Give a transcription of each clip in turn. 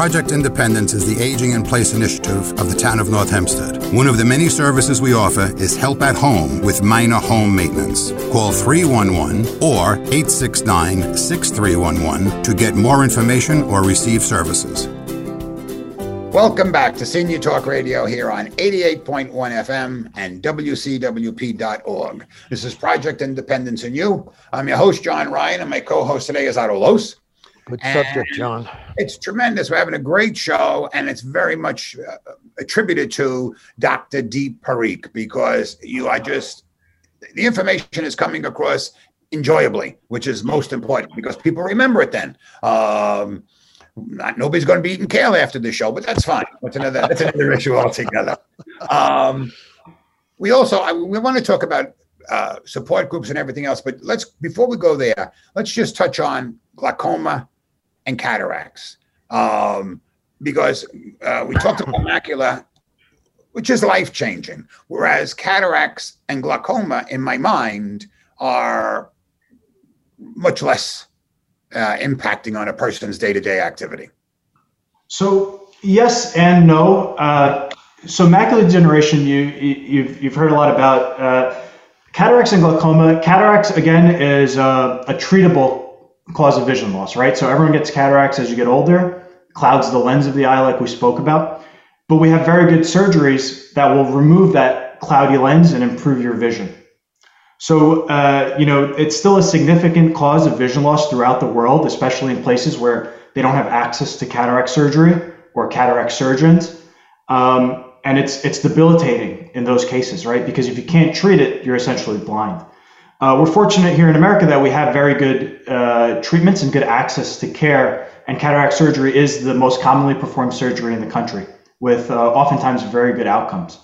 Project Independence is the Aging in Place initiative of the town of North Hempstead. One of the many services we offer is help at home with minor home maintenance. Call 311 or 869-6311 to get more information or receive services. Welcome back to Senior Talk Radio here on 88.1 FM and WCWP.org. This is Project Independence and You. I'm your host, John Ryan, and my co-host today is Otto Los. Good subject, John. It's tremendous. We're having a great show, and it's very much attributed to Dr. Deep Parikh, because you are just, the information is coming across enjoyably, which is most important because people remember it then. Nobody's going to be eating kale after the show, but that's fine. That's another issue altogether. We want to talk about support groups and everything else, but before we go there, let's just touch on glaucoma and cataracts, because we talked about macula, which is life-changing, whereas cataracts and glaucoma, in my mind, are much less impacting on a person's day-to-day activity. So yes and no. So macular degeneration, you've heard a lot about cataracts and glaucoma. Cataracts, again, is a treatable cause of vision loss, right? So everyone gets cataracts as you get older, clouds the lens of the eye like we spoke about. But we have very good surgeries that will remove that cloudy lens and improve your vision. So, it's still a significant cause of vision loss throughout the world, especially in places where they don't have access to cataract surgery or cataract surgeons. And it's debilitating in those cases, right? Because if you can't treat it, you're essentially blind. We're fortunate here in America that we have very good treatments and good access to care, and cataract surgery is the most commonly performed surgery in the country with oftentimes very good outcomes.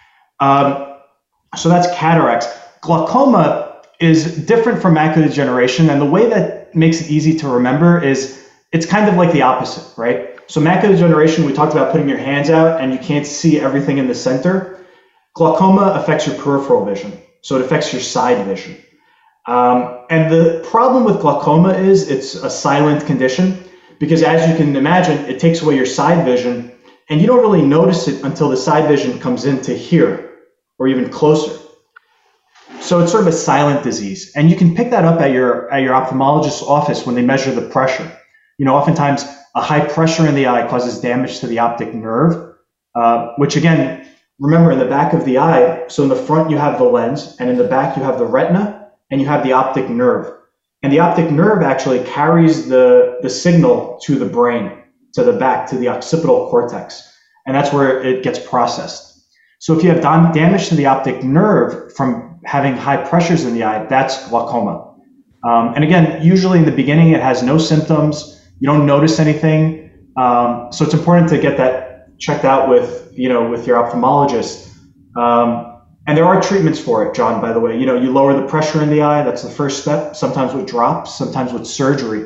So that's cataracts. Glaucoma is different from macular degeneration, and the way that makes it easy to remember is it's kind of like the opposite, right? So macular degeneration, we talked about putting your hands out and you can't see everything in the center. Glaucoma affects your peripheral vision, so it affects your side vision. And the problem with glaucoma is it's a silent condition, because as you can imagine, it takes away your side vision, and you don't really notice it until the side vision comes into here or even closer. So it's sort of a silent disease, and you can pick that up at your ophthalmologist's office when they measure the pressure. Oftentimes a high pressure in the eye causes damage to the optic nerve, which again, remember, in the back of the eye, so in the front you have the lens, and in the back you have the retina, and you have the optic nerve. And the optic nerve actually carries the signal to the brain, to the back, to the occipital cortex, and that's where it gets processed. So if you have damage to the optic nerve from having high pressures in the eye, that's glaucoma. And again, usually in the beginning, it has no symptoms. You don't notice anything. So it's important to get that checked out with your ophthalmologist. And there are treatments for it, John, by the way. You lower the pressure in the eye. That's the first step, sometimes with drops, sometimes with surgery.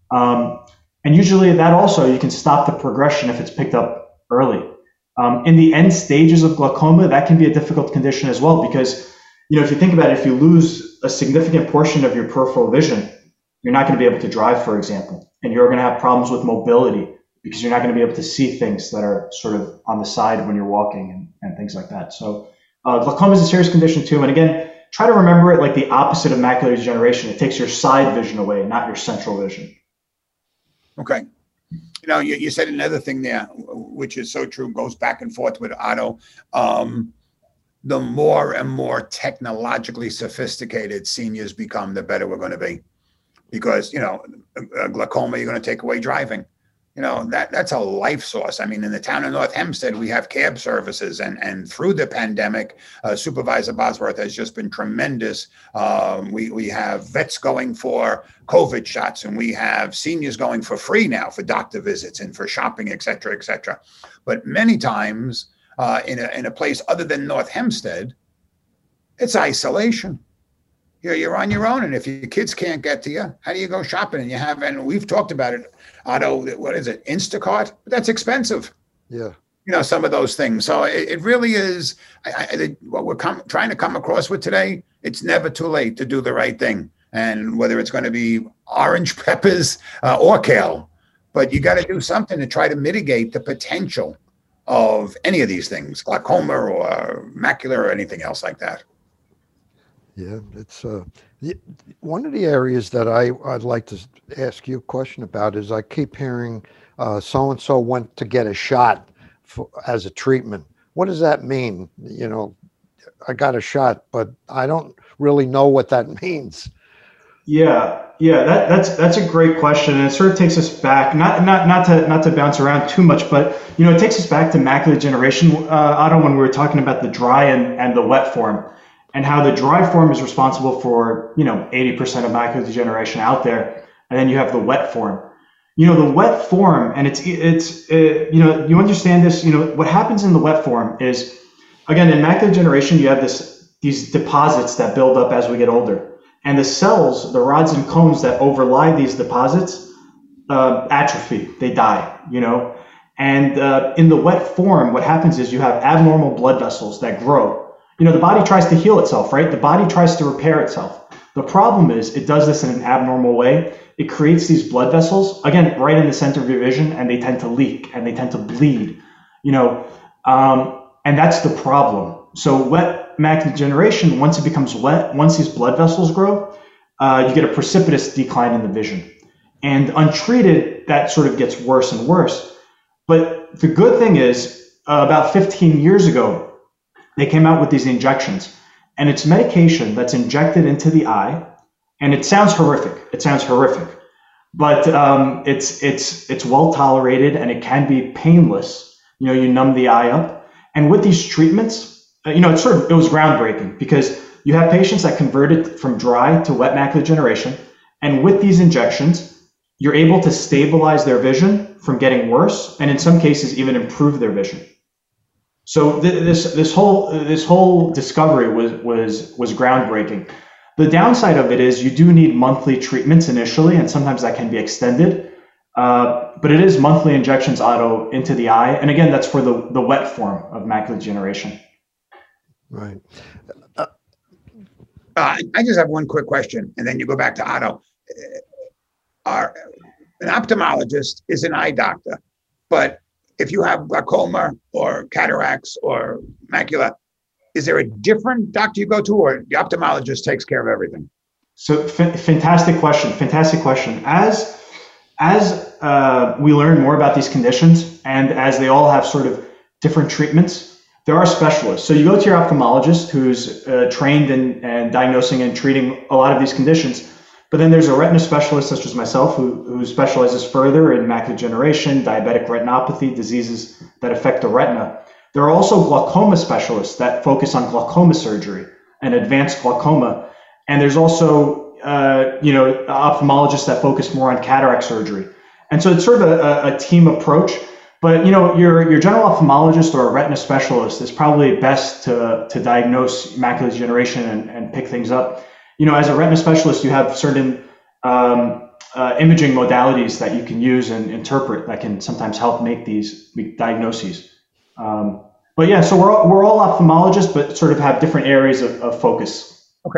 And usually that also, you can stop the progression if it's picked up early. In the end stages of glaucoma, that can be a difficult condition as well, because if you think about it, if you lose a significant portion of your peripheral vision, you're not going to be able to drive, for example, and you're going to have problems with mobility because you're not going to be able to see things that are sort of on the side when you're walking and things like that. So glaucoma is a serious condition too. And again, try to remember it like the opposite of macular degeneration. It takes your side vision away, not your central vision. Okay. You said another thing there, which is so true, goes back and forth with Otto. The more and more technologically sophisticated seniors become, the better we're going to be. Because, glaucoma, you're going to take away driving. That's a life source. I mean, in the town of North Hempstead, we have cab services, and through the pandemic, Supervisor Bosworth has just been tremendous. We have vets going for COVID shots, and we have seniors going for free now for doctor visits and for shopping, et cetera, et cetera. But many times in a place other than North Hempstead, it's isolation. You're on your own, and if your kids can't get to you, how do you go shopping? And we've talked about it, Otto, what is it, Instacart? But that's expensive. Yeah. Some of those things. So it really is, what we're trying to come across with today, it's never too late to do the right thing. And whether it's going to be orange peppers or kale, but you got to do something to try to mitigate the potential of any of these things, glaucoma or macular or anything else like that. Yeah, it's one of the areas that I'd like to ask you a question about is I keep hearing so-and-so went to get a shot as a treatment. What does that mean? You know, I got a shot, but I don't really know what that means. Yeah, that's a great question, and it sort of takes us back, not to bounce around too much, but you know, it takes us back to macular degeneration, Otto, when we were talking about the dry and the wet form, and how the dry form is responsible for 80% of macular degeneration out there, and then you have the wet form. You know, the wet form, and it's you understand this. You know, what happens in the wet form is, again, in macular degeneration, you have these deposits that build up as we get older. And the cells, the rods and cones that overlie these deposits, atrophy, they die, And in the wet form, what happens is you have abnormal blood vessels that grow. You know, the body tries to heal itself, right? The body tries to repair itself. The problem is it does this in an abnormal way. It creates these blood vessels, again, right in the center of your vision, and they tend to leak and they tend to bleed, and that's the problem. So wet macular degeneration, once it becomes wet, once these blood vessels grow, you get a precipitous decline in the vision. And untreated, that sort of gets worse and worse. But the good thing is, about 15 years ago, they came out with these injections. And it's medication that's injected into the eye. And it sounds horrific. But it's well tolerated, and it can be painless. You numb the eye up. And with these treatments, it was groundbreaking, because you have patients that converted from dry to wet macular degeneration, and with these injections, you're able to stabilize their vision from getting worse, and in some cases even improve their vision. So this whole discovery was groundbreaking. The downside of it is you do need monthly treatments initially, and sometimes that can be extended. But it is monthly injections, Otto, into the eye, and again, that's for the wet form of macular degeneration. Right. I just have one quick question, and then you go back to Otto. An ophthalmologist is an eye doctor, but if you have glaucoma or cataracts or macula, is there a different doctor you go to, or the ophthalmologist takes care of everything? So fantastic question. As we learn more about these conditions, and as they all have sort of different treatments, there are specialists. So you go to your ophthalmologist, who's trained in diagnosing and treating a lot of these conditions. But then there's a retina specialist, such as myself, who specializes further in macular degeneration, diabetic retinopathy, diseases that affect the retina. There are also glaucoma specialists that focus on glaucoma surgery and advanced glaucoma. And there's also, ophthalmologists that focus more on cataract surgery. And so it's sort of a team approach. But your general ophthalmologist or a retina specialist is probably best to diagnose macular degeneration and pick things up. As a retina specialist, you have certain imaging modalities that you can use and interpret that can sometimes help make these diagnoses. But yeah, so we're all ophthalmologists, but sort of have different areas of focus. Okay.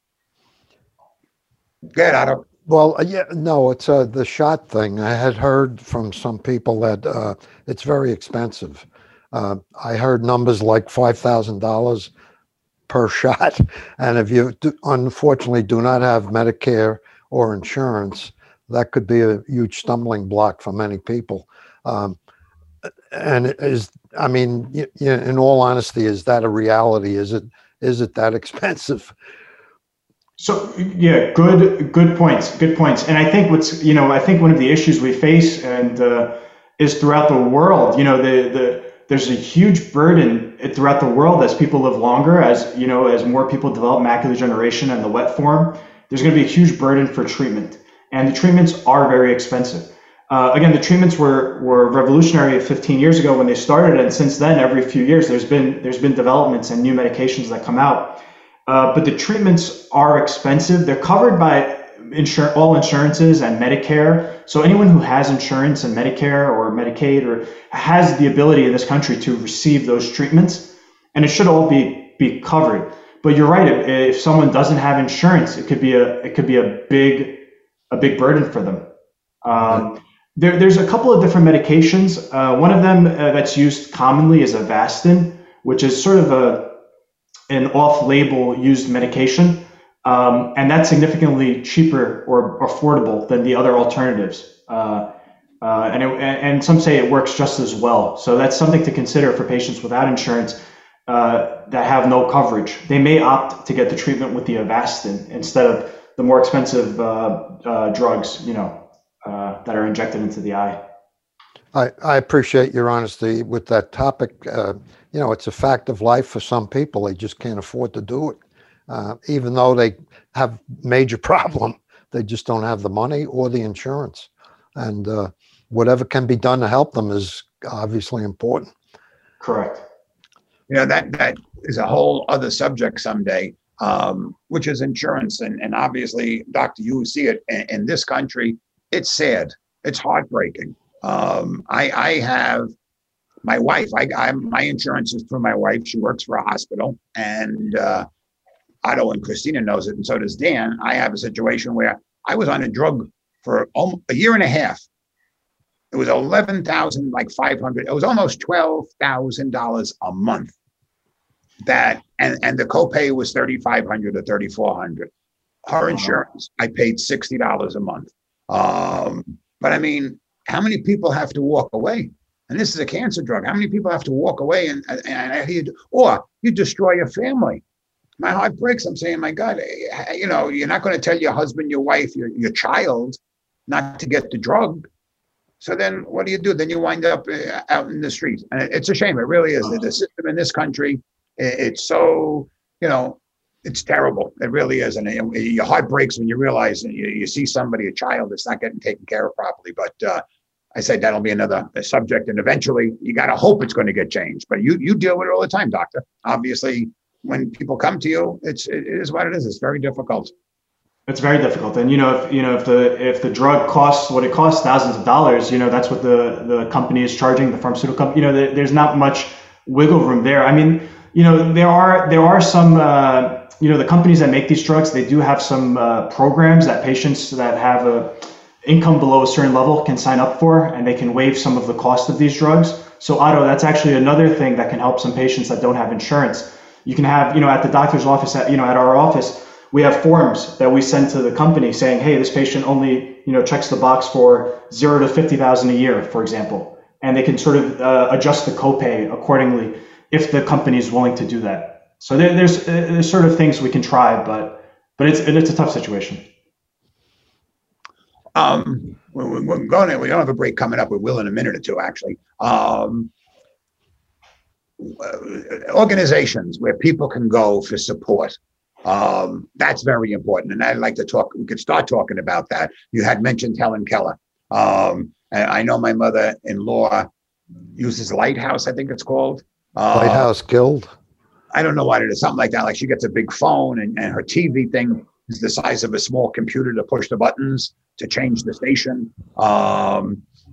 Good, Otto. Well, it's the shot thing. I had heard from some people that it's very expensive. I heard numbers like $5,000 per shot. And if you unfortunately do not have Medicare or insurance, that could be a huge stumbling block for many people. And it is, in all honesty, is that a reality? Is it that expensive? So yeah, good points. And I think I think one of the issues we face is throughout the world, there's a huge burden throughout the world as people live longer, as more people develop macular degeneration and the wet form. There's going to be a huge burden for treatment, and the treatments are very expensive. Again, the treatments were revolutionary 15 years ago when they started, and since then, every few years, there's been developments and new medications that come out. But the treatments are expensive. They're covered by all insurances and Medicare. So anyone who has insurance and Medicare or Medicaid or has the ability in this country to receive those treatments, and it should all be covered. But you're right. If someone doesn't have insurance, it could be a big burden for them. There's a couple of different medications. One of them that's used commonly is Avastin, which is sort of an off-label used medication, and that's significantly cheaper or affordable than the other alternatives. And some say it works just as well. So that's something to consider for patients without insurance that have no coverage. They may opt to get the treatment with the Avastin instead of the more expensive drugs, that are injected into the eye. I appreciate your honesty with that topic. It's a fact of life for some people. They just can't afford to do it. Even though they have major problem, they just don't have the money or the insurance. And whatever can be done to help them is obviously important. Correct. That is a whole other subject someday, which is insurance. And obviously, Doctor, you see it in this country. It's sad. It's heartbreaking. I have my wife. My insurance is through my wife. She works for a hospital, and Otto and Christina knows it, and so does Dan. I have a situation where I was on a drug for a year and a half. It was $11,500. It was almost $12,000 a month. That and the copay was $3,500 or $3,400. Her insurance, I paid $60 a month. But I mean, how many people have to walk away? And this is a cancer drug. How many people have to walk away or you destroy your family? My heart breaks. I'm saying, my God, you're not going to tell your husband, your wife, your child not to get the drug. So then what do? Then you wind up out in the street. And it's a shame. It really is. The system in this country, it's so, it's terrible. It really is. And your heart breaks when you realize you see somebody, a child, that's not getting taken care of properly. But I say that'll be another subject. And eventually you got to hope it's going to get changed. But you deal with it all the time, doctor. Obviously, when people come to you, it is what it is. It's very difficult. It's very difficult. And, if the drug costs what it costs, thousands of dollars, that's what the company is charging, the pharmaceutical company. There's not much wiggle room there. I mean, there are some, the companies that make these drugs, they do have some programs that patients that have a income below a certain level can sign up for, and they can waive some of the cost of these drugs. So Otto, that's actually another thing that can help some patients that don't have insurance. You can have, at the doctor's office, at our office, we have forms that we send to the company saying, hey, this patient only, checks the box for $0 to $50,000 a year, for example. And they can sort of adjust the copay accordingly if the company is willing to do that. So there's sort of things we can try, but it's a tough situation. We're going to, we don't have a break coming up. We will in a minute or two, actually. Organizations where people can go for support. That's very important. And I'd like to talk, we could start talking about that. You had mentioned Helen Keller. And I know my mother-in-law uses Lighthouse, I think it's called. Lighthouse Guild. I don't know what it is, something like that. Like she gets a big phone and her TV thing is the size of a small computer to push the buttons to change the station. But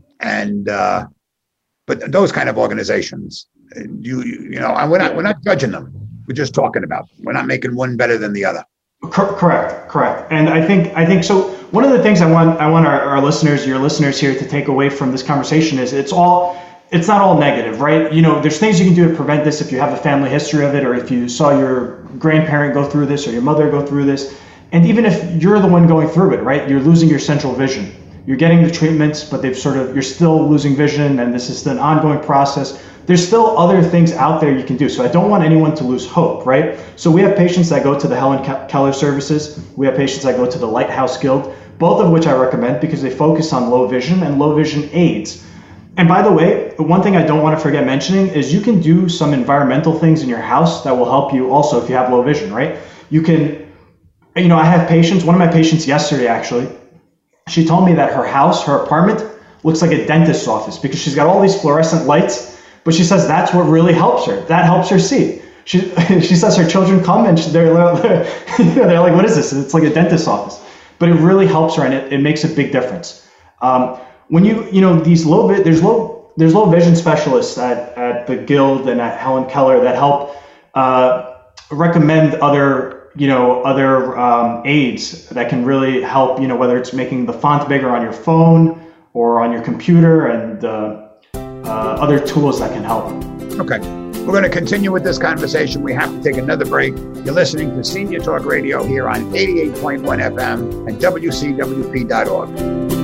those kind of organizations, and we're not judging them. We're just talking about them. We're not making one better than the other. Correct. And I think so. One of the things I want our listeners, your listeners here, to take away from this conversation is it's not all negative, right? There's things you can do to prevent this if you have a family history of it, or if you saw your grandparent go through this or your mother go through this. And even if you're the one going through it, right? You're losing your central vision. You're getting the treatments, but you're still losing vision, and this is an ongoing process. There's still other things out there you can do. So I don't want anyone to lose hope, right? So we have patients that go to the Helen Keller services. We have patients that go to the Lighthouse Guild, both of which I recommend because they focus on low vision and low vision aids. And by the way, one thing I don't want to forget mentioning is you can do some environmental things in your house that will help you also if you have low vision, right? You can, I have patients, one of my patients yesterday actually, she told me that her house, her apartment, looks like a dentist's office because she's got all these fluorescent lights, but she says that's what really helps her. That helps her see. She says her children come and they're like, what is this? It's like a dentist's office. But it really helps her, and it makes a big difference. When there's low vision specialists at the Guild and at Helen Keller that help recommend other aids that can really help, whether it's making the font bigger on your phone, or on your computer, and other tools that can help. Okay. We're going to continue with this conversation. We have to take another break. You're listening to Senior Talk Radio here on 88.1 FM and WCWP.org.